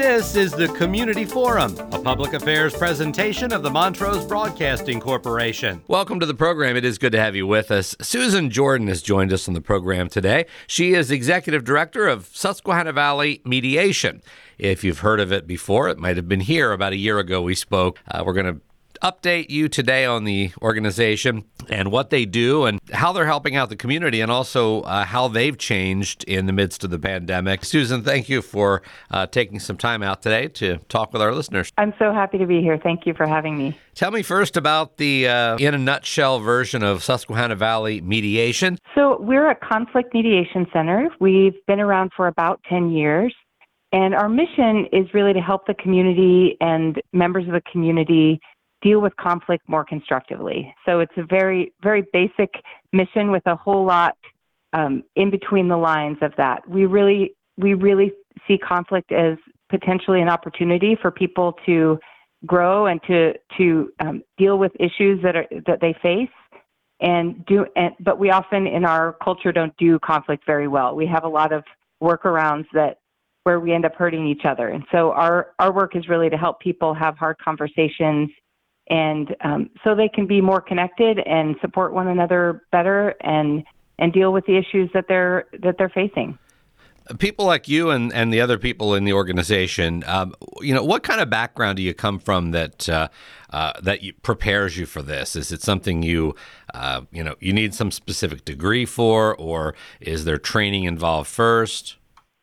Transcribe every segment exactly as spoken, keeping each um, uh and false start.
This is the Community Forum, a public affairs presentation of the Montrose Broadcasting Corporation. Welcome to the program. It is good to have you with us. Susan Jordan has joined us on the program today. She is Executive Director of Susquehanna Valley Mediation. If you've heard of it before, it might have been here about a year ago we spoke. Uh, we're going to update you today on the organization and what they do and how they're helping out the community, and also uh, how they've changed in the midst of the pandemic. Susan, thank you for uh, taking some time out today to talk with our listeners. I'm so happy to be here. Thank you for having me. Tell me first about the, uh, in a nutshell, version of Susquehanna Valley Mediation. So we're a conflict mediation center. We've been around for about ten years, and our mission is really to help the community and members of the community deal with conflict more constructively. So it's a very, very basic mission with a whole lot um, in between the lines of that. We really, we really see conflict as potentially an opportunity for people to grow and to to um, deal with issues that are that they face. And do, and, but we often in our culture don't do conflict very well. We have a lot of workarounds that where we end up hurting each other. And so our our work is really to help people have hard conversations, and um, so they can be more connected and support one another better, and and deal with the issues that they're that they're facing. People like you and, and the other people in the organization, um, you know, what kind of background do you come from that uh, uh, that you, prepares you for this? Is it something you uh, you know you need some specific degree for, or is there training involved first?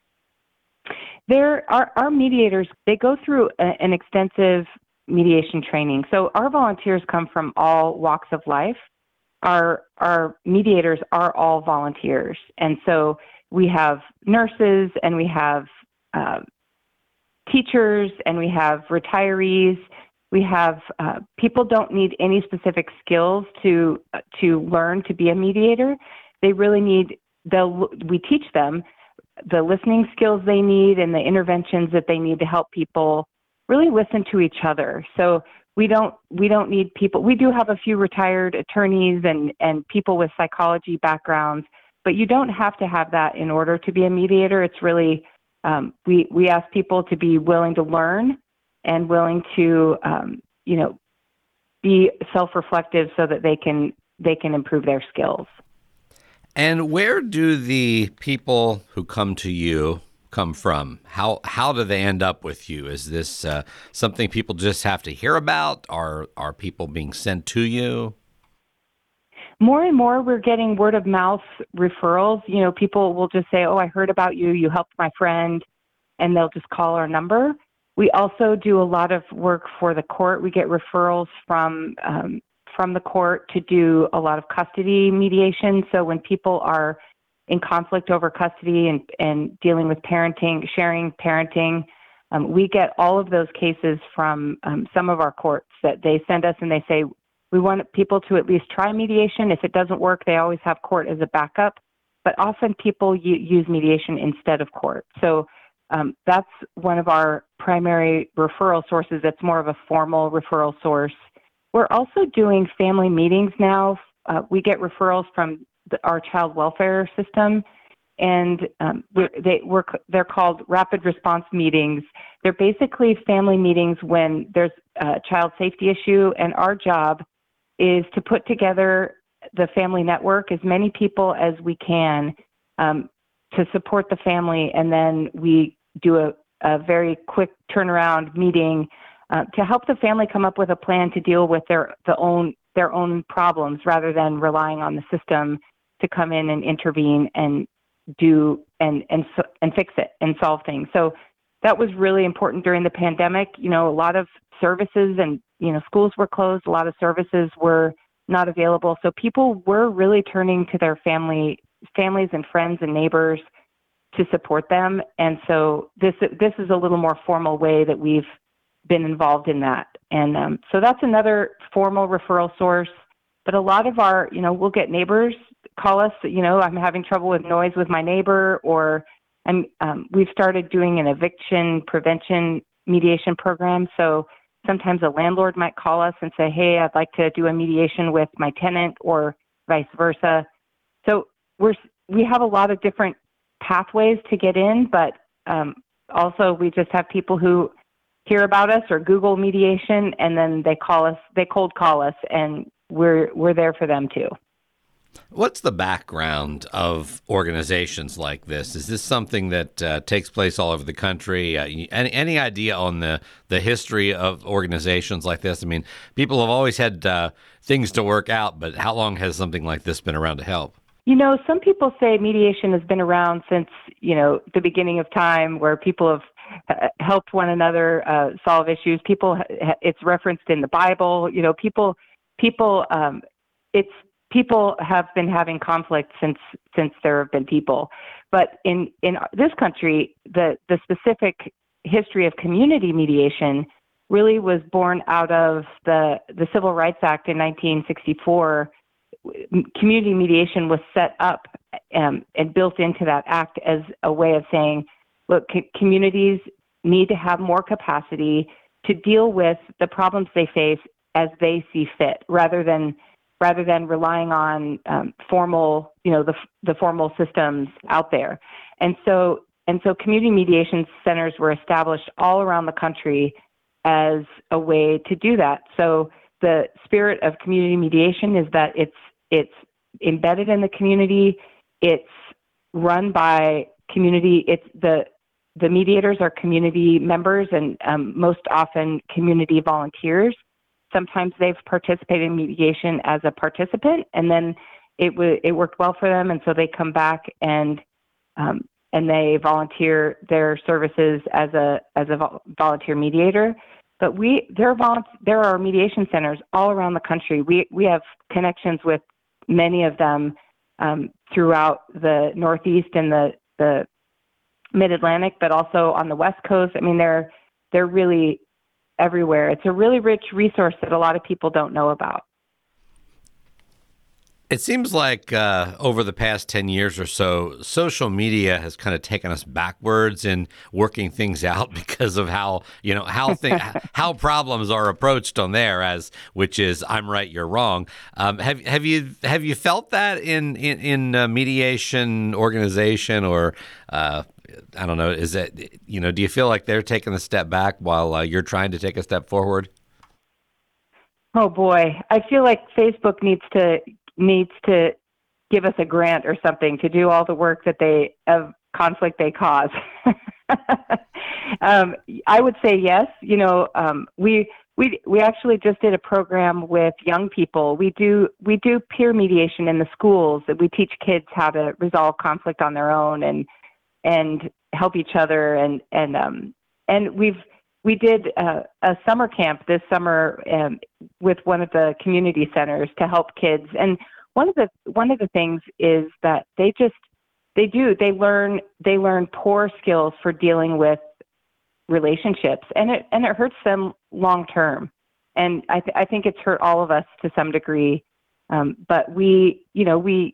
There are our mediators. They go through a, an extensive mediation training. So our volunteers come from all walks of life. Our our mediators are all volunteers, and so we have nurses, and we have uh, teachers, and we have retirees. We have uh, people don't need any specific skills to to learn to be a mediator. They really need they'll we teach them the listening skills they need and the interventions that they need to help people really listen to each other. So we don't we don't need people. We do have a few retired attorneys and, and people with psychology backgrounds, but you don't have to have that in order to be a mediator. It's really um, we we ask people to be willing to learn and willing to um, you know be self-reflective so that they can they can improve their skills. And where do the people who come to you come from? How how do they end up with you? Is this uh, something people just have to hear about? Are are people being sent to you? More and more, we're getting word of mouth referrals. You know, people will just say, "Oh, I heard about you. You helped my friend," and they'll just call our number. We also do a lot of work for the court. We get referrals from um, from the court to do a lot of custody mediation. So when people are in conflict over custody and, and dealing with parenting, sharing parenting, um, we get all of those cases from um, some of our courts that they send us, and they say, we want people to at least try mediation. If it doesn't work, they always have court as a backup. But often people u- use mediation instead of court. So um, that's one of our primary referral sources. It's more of a formal referral source. We're also doing family meetings now. Uh, we get referrals from the, our child welfare system, and um, we're, they, we're, they're called rapid response meetings. They're basically family meetings when there's a child safety issue, and our job is to put together the family network, as many people as we can, um, to support the family, and then we do a, a very quick turnaround meeting uh, to help the family come up with a plan to deal with their the own their own problems, rather than relying on the system to come in and intervene and do and and and fix it and solve things. So that was really important during the pandemic. You know, a lot of services and you know schools were closed. A lot of services were not available. So people were really turning to their family, families and friends and neighbors to support them. And so this this is a little more formal way that we've been involved in that. And um, so that's another formal referral source. But a lot of our, you know, we'll get neighbors call us, you know, I'm having trouble with noise with my neighbor, or I'm, um, we've started doing an eviction prevention mediation program. So sometimes a landlord might call us and say, hey, I'd like to do a mediation with my tenant, or vice versa. So we're, we have a lot of different pathways to get in, but um, also we just have people who hear about us or Google mediation, and then they call us, they cold call us, and we're we're there for them too. What's the background of organizations like this? Is this something that uh, takes place all over the country? Uh, any, any idea on the, the history of organizations like this? I mean, people have always had uh, things to work out, but how long has something like this been around to help? You know, some people say mediation has been around since, you know, the beginning of time, where people have uh, helped one another uh, solve issues. People, it's referenced in the Bible. You know, people, people, um, it's people have been having conflict since since there have been people. But in in this country, the the specific history of community mediation really was born out of the the Civil Rights Act in nineteen sixty-four. Community mediation was set up um, and built into that act as a way of saying, look, co- communities need to have more capacity to deal with the problems they face as they see fit, rather than rather than relying on um, formal, you know, the the formal systems out there. And so and so community mediation centers were established all around the country as a way to do that. So the spirit of community mediation is that it's it's embedded in the community. It's run by community. It's the the mediators are community members, and um, most often community volunteers. Sometimes they've participated in mediation as a participant, and then it w- it worked well for them, and so they come back and um, and they volunteer their services as a as a vo- volunteer mediator. But we there are volu- there are mediation centers all around the country. We we have connections with many of them um, throughout the Northeast and the the Mid-Atlantic, but also on the West Coast. I mean, they're they're really everywhere. It's a really rich resource that a lot of people don't know about. It seems like uh, over the past ten years or so, social media has kind of taken us backwards in working things out because of how, you know, how thing, how problems are approached on there, as which is I'm right, you're wrong. Um, have have you have you felt that in in, in uh, mediation organization, or uh, I don't know, is that, you know, do you feel like they're taking a step back while uh, you're trying to take a step forward? Oh boy, I feel like Facebook needs to needs to give us a grant or something to do all the work that they of conflict they cause. um, I would say yes. You know, um, we we we actually just did a program with young people. We do we do peer mediation in the schools, that we teach kids how to resolve conflict on their own and and help each other, and and um and we've we did uh, a summer camp this summer um, with one of the community centers to help kids. And one of the one of the things is that they just they do they learn they learn poor skills for dealing with relationships, and it and it hurts them long term. And I th- I think it's hurt all of us to some degree. Um, but we you know we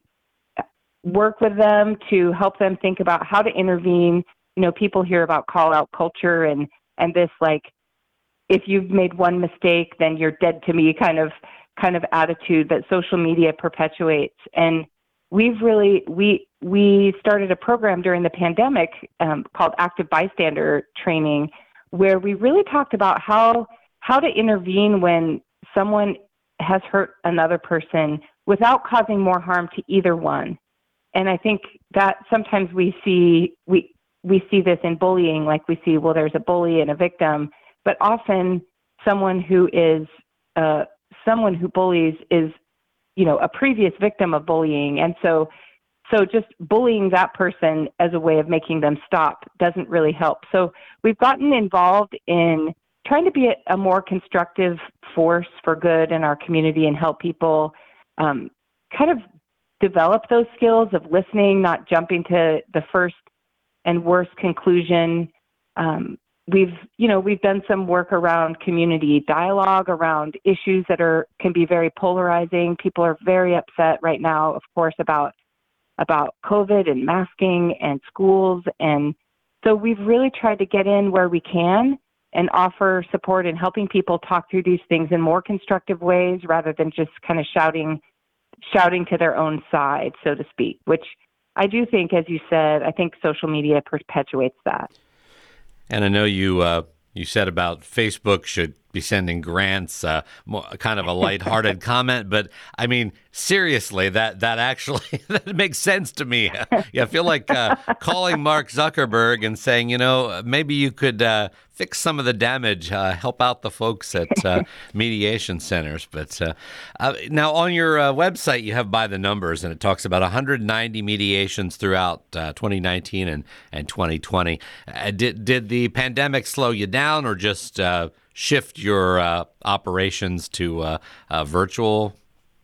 work with them to help them think about how to intervene. You know, people hear about call out culture and and this, like, if you've made one mistake, then you're dead to me kind of kind of attitude that social media perpetuates. And we've really we we started a program during the pandemic um, called Active Bystander Training, where we really talked about how how to intervene when someone has hurt another person without causing more harm to either one. And I think that sometimes we see we we see this in bullying, like we see, well, there's a bully and a victim, but often someone who is uh, someone who bullies is, you know, a previous victim of bullying. And so, so just bullying that person as a way of making them stop doesn't really help. So we've gotten involved in trying to be a, a more constructive force for good in our community and help people um, kind of develop those skills of listening, not jumping to the first and worst conclusion. Um, we've, you know, we've done some work around community dialogue, around issues that are can be very polarizing. People are very upset right now, of course, about about COVID and masking and schools, and so we've really tried to get in where we can and offer support in helping people talk through these things in more constructive ways, rather than just kind of shouting shouting to their own side, so to speak, which I do think, as you said, I think social media perpetuates that. And I know you uh, you said about Facebook should be sending grants, uh, more, kind of a lighthearted comment, but I mean, seriously, that that actually that makes sense to me. Yeah, I feel like uh, calling Mark Zuckerberg and saying, you know, maybe you could uh, fix some of the damage, uh, help out the folks at uh, mediation centers. But uh, uh, now on your uh, website, you have by the numbers, and it talks about one hundred ninety mediations throughout uh, twenty nineteen and, and twenty twenty. Uh, did did the pandemic slow you down, or just uh, shift your uh, operations to uh, uh, virtual?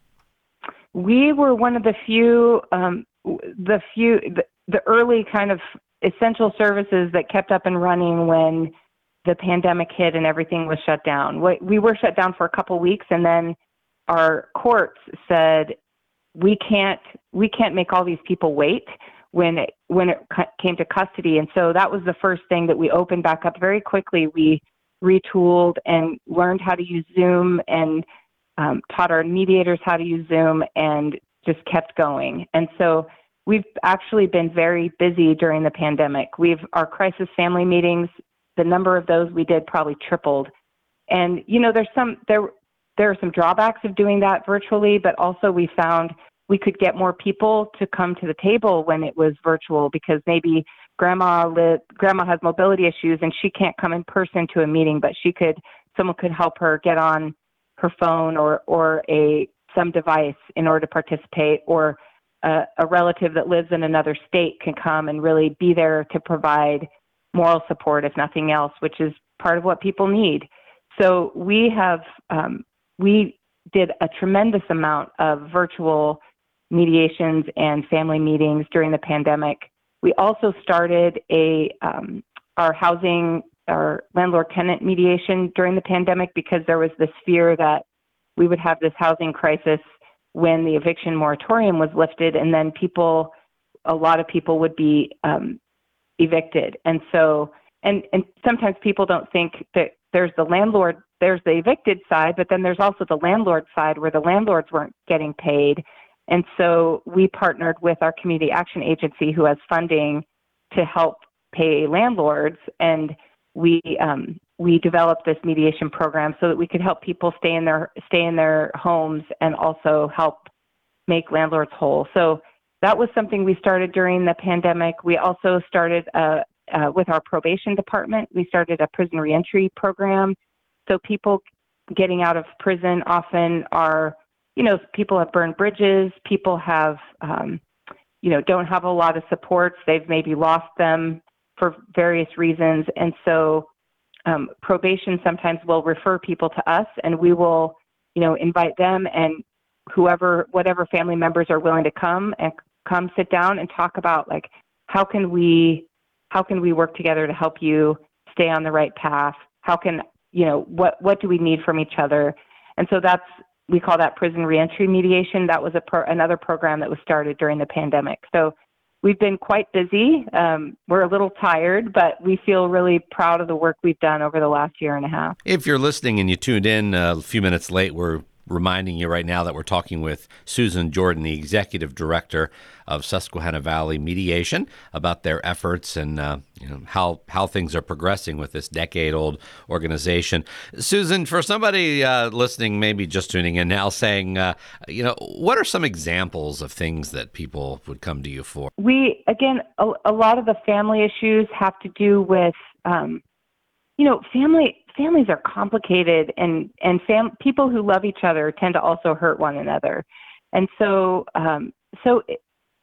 We were one of the few, um, the few, the, the early kind of essential services that kept up and running when the pandemic hit and everything was shut down. We, we were shut down for a couple weeks, and then our courts said we can't we can't make all these people wait when it, when it came to custody. And so that was the first thing that we opened back up very quickly. We retooled and learned how to use Zoom, and um, taught our mediators how to use Zoom, and just kept going. And so we've actually been very busy during the pandemic. We've our crisis family meetings, the number of those we did probably tripled. And you know, there's some there there are some drawbacks of doing that virtually, but also we found we could get more people to come to the table when it was virtual, because maybe grandma li- grandma has mobility issues and she can't come in person to a meeting, but she could someone could help her get on her phone or or a some device in order to participate, or a, a relative that lives in another state can come and really be there to provide moral support, if nothing else, which is part of what people need. So we have um, we did a tremendous amount of virtual mediations and family meetings during the pandemic. We also started a um, our housing, our landlord-tenant mediation during the pandemic, because there was this fear that we would have this housing crisis when the eviction moratorium was lifted, and then people, a lot of people would be um, evicted. And so, and, and sometimes people don't think that there's the landlord, there's the evicted side, but then there's also the landlord side where the landlords weren't getting paid. And so we partnered with our community action agency, who has funding to help pay landlords. And we um, we developed this mediation program so that we could help people stay in their stay in their homes and also help make landlords whole. So that was something we started during the pandemic. We also started uh, uh, with our probation department. We started a prison reentry program. So people getting out of prison often are, you know, people have burned bridges. People have, um, you know, don't have a lot of supports. They've maybe lost them for various reasons. And so um, probation sometimes will refer people to us, and we will, you know, invite them and whoever, whatever family members are willing to come and come sit down and talk about, like, how can we, how can we work together to help you stay on the right path? How can, you know, what, what do we need from each other? And so that's, we call that prison reentry mediation. That was a pro, another program that was started during the pandemic. So we've been quite busy. Um, we're a little tired, but we feel really proud of the work we've done over the last year and a half. If you're listening and you tuned in a few minutes late, we're reminding you right now that we're talking with Susan Jordan, the Executive Director of Susquehanna Valley Mediation, about their efforts and uh, you know, how how things are progressing with this decade-old organization. Susan, for somebody uh, listening, maybe just tuning in now, saying, uh, you know, what are some examples of things that people would come to you for? We, again, a, a lot of the family issues have to do with, um, you know, family families are complicated, and and fam- people who love each other tend to also hurt one another, and so um, so it,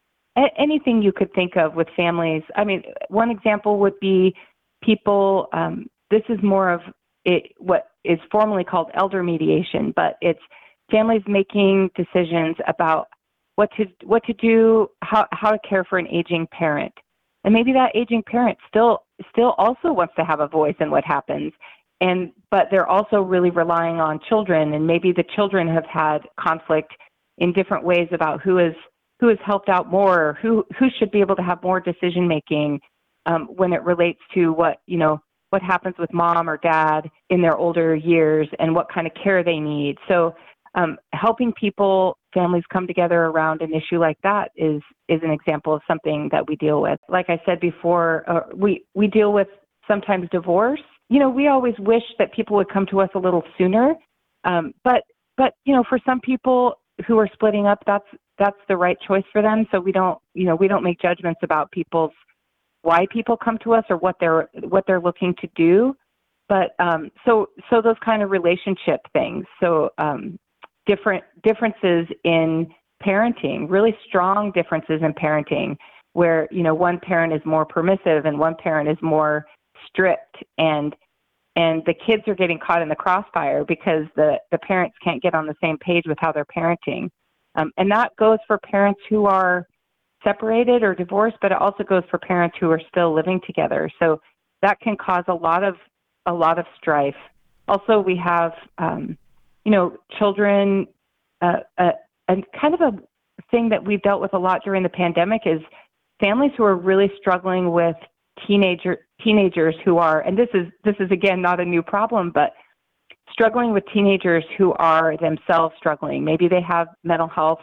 a- anything you could think of with families. I mean, one example would be people. Um, this is more of it, what is formally called elder mediation, but it's families making decisions about what to what to do, how how to care for an aging parent, and maybe that aging parent still still also wants to have a voice in what happens. And but they're also really relying on children, and maybe the children have had conflict in different ways about who is who has helped out more, who who should be able to have more decision making um, when it relates to what you know what happens with mom or dad in their older years and what kind of care they need. So um, helping people, families come together around an issue like that is is an example of something that we deal with. Like I said before, uh, we we deal with sometimes divorce. You know, we always wish that people would come to us a little sooner. Um, but, but, you know, for some people who are splitting up, that's, that's the right choice for them. So we don't, you know, we don't make judgments about people's, why people come to us or what they're, what they're looking to do. But, um, so, so those kind of relationship things. So, um, different differences in parenting, really strong differences in parenting, where, you know, one parent is more permissive and one parent is more strict, and and the kids are getting caught in the crossfire because the, the parents can't get on the same page with how they're parenting. Um, and that goes for parents who are separated or divorced, but it also goes for parents who are still living together. So that can cause a lot of a lot of strife. Also, we have, um, you know, children, uh, uh, and kind of a thing that we've dealt with a lot during the pandemic is families who are really struggling with teenager teenagers who are, and this is this is again not a new problem, but struggling with teenagers who are themselves struggling. Maybe they have mental health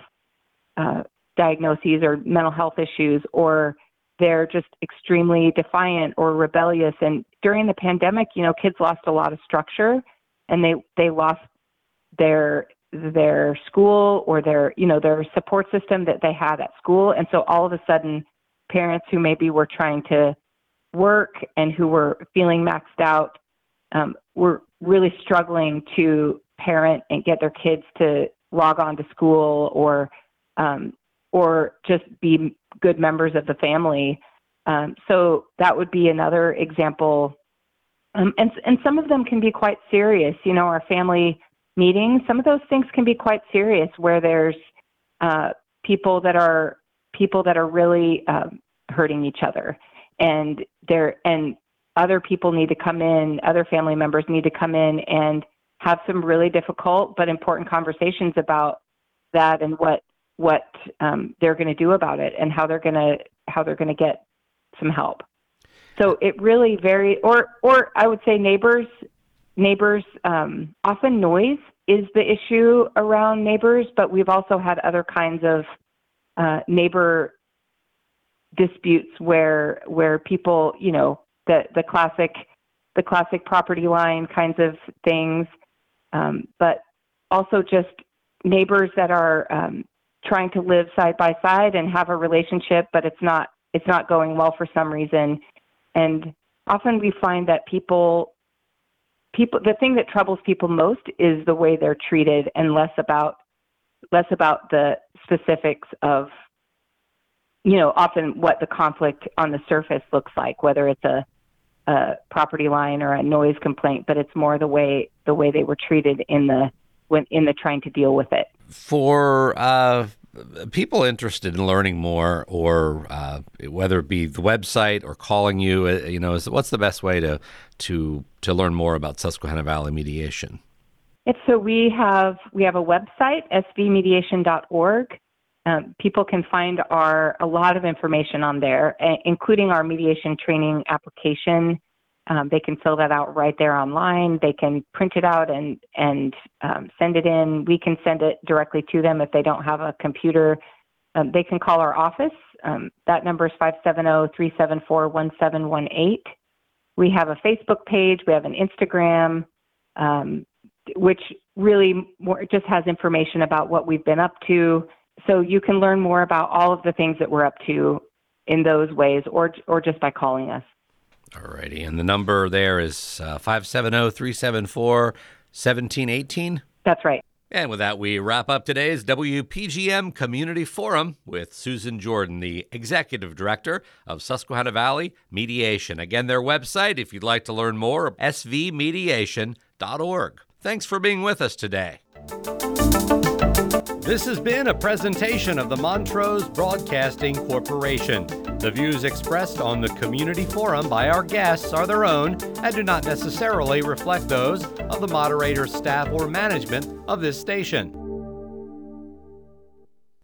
uh, diagnoses or mental health issues, or they're just extremely defiant or rebellious. And during the pandemic, you know, kids lost a lot of structure, and they they lost their their school or their, you know, their support system that they had at school. And so all of a sudden, parents who maybe were trying to work and who were feeling maxed out um, were really struggling to parent and get their kids to log on to school or um, or just be good members of the family. Um, so that would be another example. Um, and and some of them can be quite serious. You know, our family meetings, some of those things can be quite serious, where there's uh, people that are people that are really um, hurting each other, and there and other people need to come in, other family members need to come in and have some really difficult but important conversations about that and what what um, they're going to do about it and how they're going to how they're going to get some help. So it really varies. Or or I would say neighbors. Neighbors, um, often noise is the issue around neighbors, but we've also had other kinds of uh, neighbor disputes where where people, you know, the the classic the classic property line kinds of things, um, but also just neighbors that are um, trying to live side by side and have a relationship, but it's not it's not going well for some reason. And often we find that people. People, the thing that troubles people most is the way they're treated, and less about less about the specifics of, you know, often what the conflict on the surface looks like, whether it's a, a property line or a noise complaint, but it's more the way the way they were treated in the when in the trying to deal with it. For uh, people interested in learning more, or uh, whether it be the website or calling you, uh, you know, is, what's the best way to to to learn more about Susquehanna Valley Mediation? If so, we have we have a website, s v mediation dot org. Um, people can find our a lot of information on there, uh, including our mediation training application. Um, they can fill that out right there online. They can print it out and and um, send it in. We can send it directly to them if they don't have a computer. Um, they can call our office. Um, that number is five seven zero, three seven four, one seven one eight. We have a Facebook page. We have an Instagram, um, which really more, just has information about what we've been up to. So you can learn more about all of the things that we're up to in those ways, or or just by calling us. All righty. And the number there is uh, five seven zero, three seven four, one seven one eight? That's right. And with that, we wrap up today's W P G M Community Forum with Susan Jordan, the Executive Director of Susquehanna Valley Mediation. Again, their website, if you'd like to learn more, s v mediation dot org. Thanks for being with us today. This has been a presentation of the Montrose Broadcasting Corporation. The views expressed on the Community Forum by our guests are their own and do not necessarily reflect those of the moderator, staff, or management of this station.